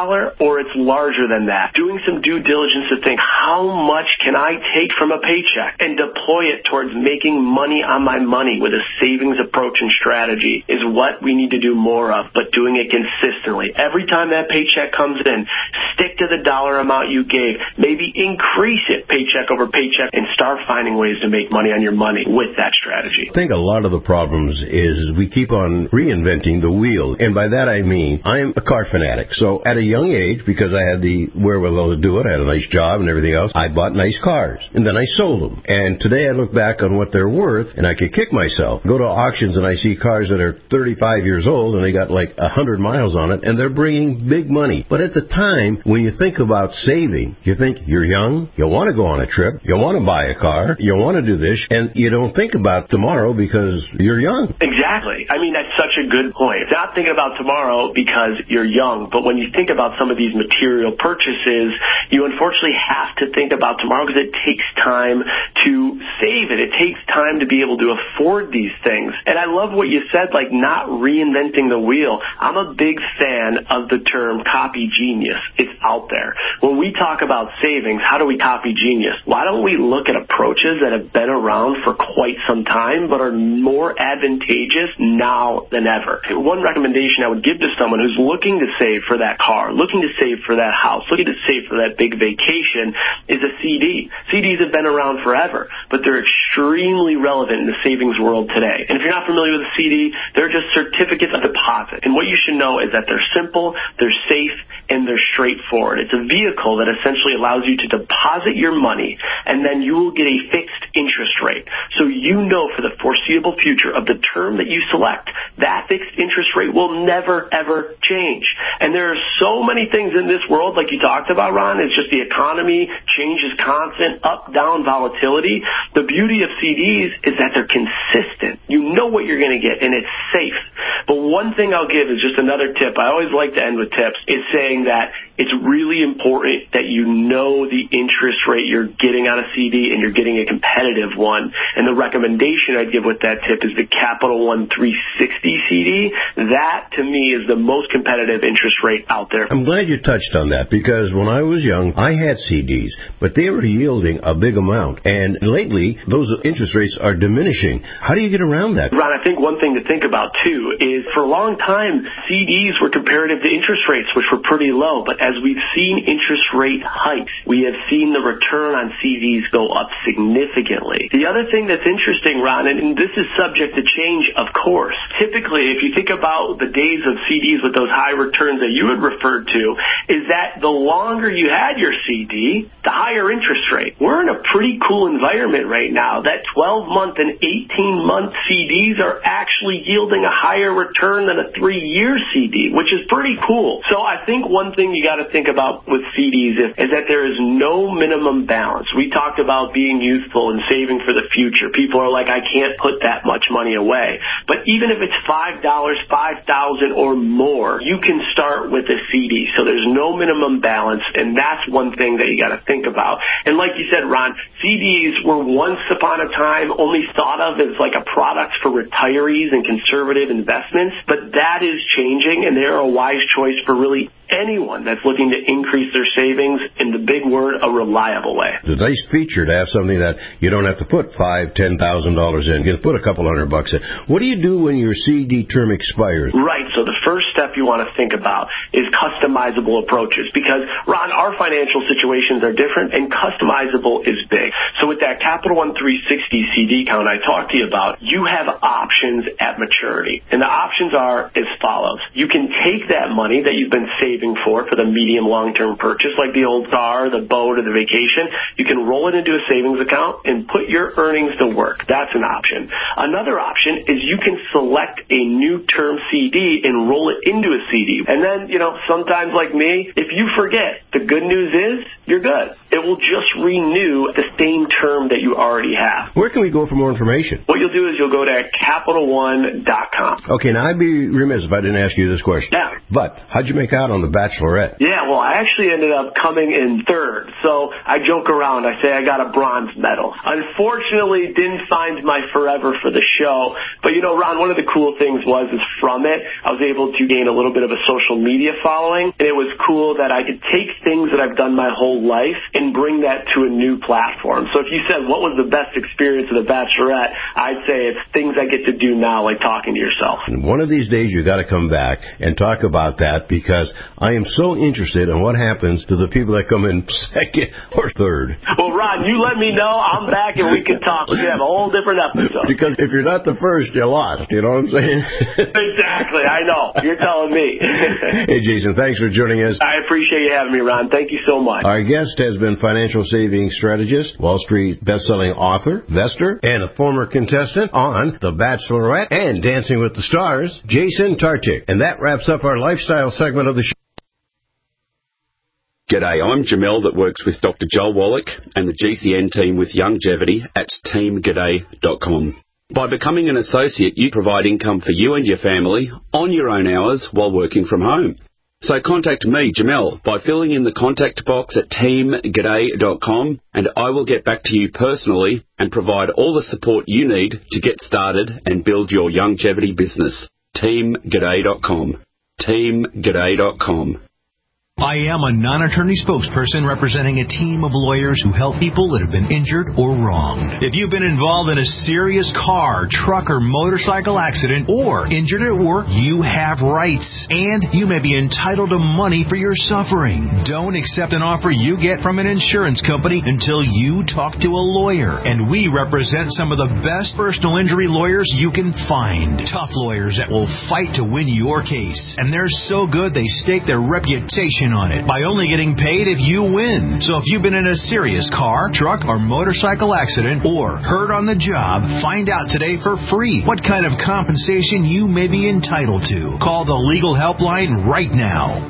or it's larger than that, doing some due diligence to think, how much can I take from a paycheck and deploy it towards making money on my money with a savings approach and strategy is what we need to do more of, but doing it consistently. Every time that paycheck comes in, stick to the dollar amount you gave. Maybe increase it paycheck over paycheck and start finding ways to make money on your money with that strategy. I think a lot of the problems is we keep on reinventing the wheel. And by that I mean, I'm a car fanatic. So at a young age, because I had the wherewithal to do it, I had a nice job and everything else, I bought nice cars. And then I sold them. And today I look back on what they're worth and I could kick myself. Go to auctions and I see cars that are 35 years old and they got like 100 miles on it and they're bringing big money. But at the time, when you think about saving, you think you're young, you want to go on a trip, you want to buy a car, you want to do this, and you don't think about tomorrow because you're young. Exactly. I mean, that's such a good point. Not thinking about tomorrow because you're young, but when you think about some of these material purchases, you unfortunately have to think about tomorrow because it takes time to save it. It takes time to be able to afford these things. And I love what you said, like not reinventing the wheel. I'm a big fan of the term copy genius. It's out there. When we talk about savings, how do we copy genius? Why don't we look at approaches that have been around for quite some time but are more advantageous now than ever? One recommendation I would give to someone who's looking to save for that car, looking to save for that house, looking to save for that big vacation is a CD. CDs have been around forever, but they're extremely relevant in the savings world today. And if you're not familiar with a CD, they're just certificates of deposit. And what you should know is that they're simple, they're safe, and they're straightforward. It's a vehicle that essentially allows you to deposit your money, and then you will get a fixed interest rate. So you know for the foreseeable future of the term that you select, that fixed interest rate will never, ever change. And there are so many things in this world, like you talked about, Ron. It's just the economy, change is constant, up, down, volatility. The beauty of CDs is that they're consistent. You know what you're going to get, and it's safe. But one thing I'll give is just another tip. I always like to end with tips, is saying that it's really important that you know the interest rate you're getting on a CD and you're getting a competitive one. And the recommendation I'd give with that tip is the Capital One 360 CD. That, to me, is the most competitive interest rate out there. I'm glad you touched on that, because when I was young, I had CDs, but they were yielding a big amount. And lately, those interest rates are diminishing. How do you get around that? Ron, I think one thing to think about, too, is for a long time, CDs were comparative to interest rates, which were pretty low. But as we've seen interest rate hikes, we have seen the return on CDs go up significantly. significantly. The other thing that's interesting, Ron, and this is subject to change, of course. Typically, if you think about the days of CDs with those high returns that you had referred to, is that the longer you had your CD, the higher interest rate. We're in a pretty cool environment right now. That 12-month and 18-month CDs are actually yielding a higher return than a 3-year CD, which is pretty cool. So I think one thing you got to think about with CDs is that there is no minimum balance. We talked about being youthful and saving for the future. People are like, I can't put that much money away. But even if it's $5, $5,000 or more, you can start with a CD. So there's no minimum balance, and that's one thing that you got to think about. And like you said, Ron, CDs were once upon a time only thought of as like a product for retirees and conservative investments, but that is changing, and they're a wise choice for really anyone that's looking to increase their savings in the big word, a reliable way. It's a nice feature to have something that you don't have to put $5,000, $10,000 in. You can put a couple $100 in. What do you do when your CD term expires? Right. So the first step you want to think about is customizable approaches, because, Ron, our financial situations are different, and customizable is big. So with that Capital One 360 CD count I talked to you about, you have options at maturity. And the options are as follows. You can take that money that you've been saving for the medium long-term purchase, like the old car, the boat, or the vacation. You can roll it into a savings account and put your earnings to work. That's an option. Another option is you can select a new term CD and roll it into a CD. And then, sometimes like me, if you forget, the good news is you're good. It will just renew the same term that you already have. Where can we go for more information? What you'll do is you'll go to CapitalOne.com. Okay, now I'd be remiss if I didn't ask you this question. Yeah. But how'd you make out on The Bachelorette? Yeah, well, I actually ended up coming in third. So I joke around. I say I got a bronze medal. Unfortunately, didn't find my forever for the show. But, Ron, one of the cool things is from it, I was able to gain a little bit of a social media following. And it was cool that I could take things that I've done my whole life and bring that to a new platform. So if you said, what was the best experience of The Bachelorette, I'd say it's things I get to do now, like talking to yourself. And one of these days you got to come back and talk about that, because I am so interested in what happens to the people that come in second or third. Well, Ron, you let me know. I'm back and we can talk. We have a whole different episode. Because if you're not the first, you're lost. You know what I'm saying? Exactly. I know. You're telling me. Hey, Jason, thanks for joining us. I appreciate you having me, Ron. Thank you so much. Our guest has been financial savings strategist, Wall Street best-selling author, investor, and a former contestant on The Bachelorette and Dancing with the Stars, Jason Tartick. And that wraps up our lifestyle segment of the show. G'day, I'm Jamel that works with Dr. Joel Wallach and the GCN team with Longevity at teamg'day.com. By becoming an associate, you provide income for you and your family on your own hours while working from home. So contact me, Jamel, by filling in the contact box at teamg'day.com, and I will get back to you personally and provide all the support you need to get started and build your longevity business. teamg'day.com. teamg'day.com. I am a non-attorney spokesperson representing a team of lawyers who help people that have been injured or wronged. If you've been involved in a serious car, truck, or motorcycle accident, or injured at work, you have rights, and you may be entitled to money for your suffering. Don't accept an offer you get from an insurance company until you talk to a lawyer. And we represent some of the best personal injury lawyers you can find. Tough lawyers that will fight to win your case. And they're so good they stake their reputation on it by only getting paid if you win. So if you've been in a serious car, truck, or motorcycle accident, or hurt on the job, find out today for free what kind of compensation you may be entitled to. Call the legal helpline right now.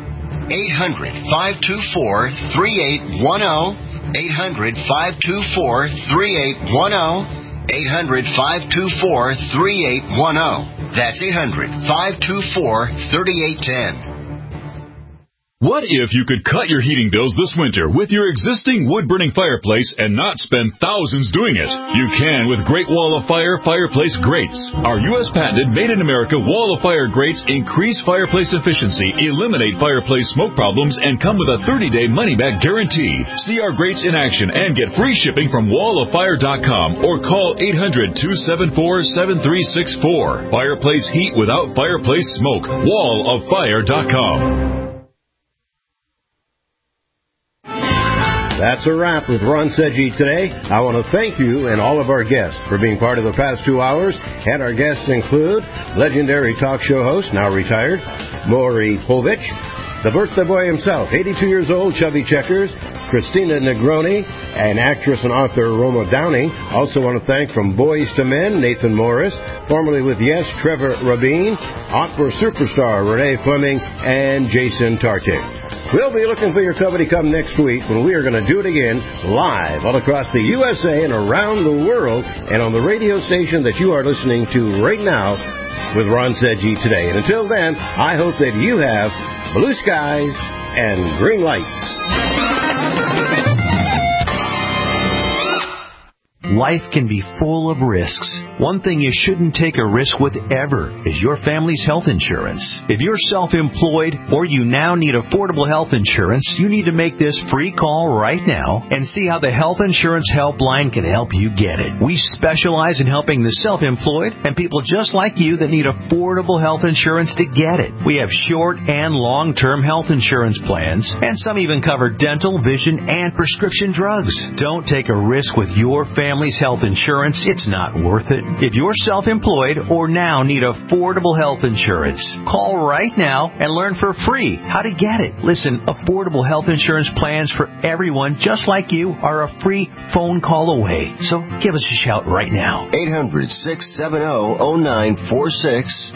800-524-3810. 800-524-3810. 800-524-3810. That's 800-524-3810. What if you could cut your heating bills this winter with your existing wood-burning fireplace and not spend thousands doing it? You can with Great Wall of Fire fireplace grates. Our U.S. patented made-in-America Wall of Fire grates increase fireplace efficiency, eliminate fireplace smoke problems, and come with a 30-day money-back guarantee. See our grates in action and get free shipping from walloffire.com or call 800-274-7364. Fireplace heat without fireplace smoke. walloffire.com. That's a wrap with Ron Seggi today. I want to thank you and all of our guests for being part of the past 2 hours. And our guests include legendary talk show host, now retired, Maury Povich, the birthday boy himself, 82 years old, Chubby Checkers, Christina Negroni, and actress and author Roma Downey. Also want to thank from Boys to Men, Nathan Morris, formerly with Yes, Trevor Rabin, Aqua superstar Renee Fleming, and Jason Tartick. We'll be looking for your company come next week when we are going to do it again live all across the USA and around the world and on the radio station that you are listening to right now with Ron Seggi today. And until then, I hope that you have blue skies and green lights. Life can be full of risks. One thing you shouldn't take a risk with ever is your family's health insurance. If you're self-employed or you now need affordable health insurance, you need to make this free call right now and see how the Health Insurance Helpline can help you get it. We specialize in helping the self-employed and people just like you that need affordable health insurance to get it. We have short and long-term health insurance plans, and some even cover dental, vision, and prescription drugs. Don't take a risk with your family's health insurance. It's not worth it. If you're self-employed or now need affordable health insurance, call right now and learn for free how to get it. Listen, affordable health insurance plans for everyone just like you are a free phone call away. So give us a shout right now. 800-670-0946.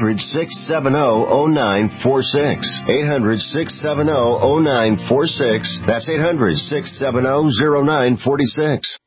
800-670-0946. 800-670-0946. That's 800-670-0946.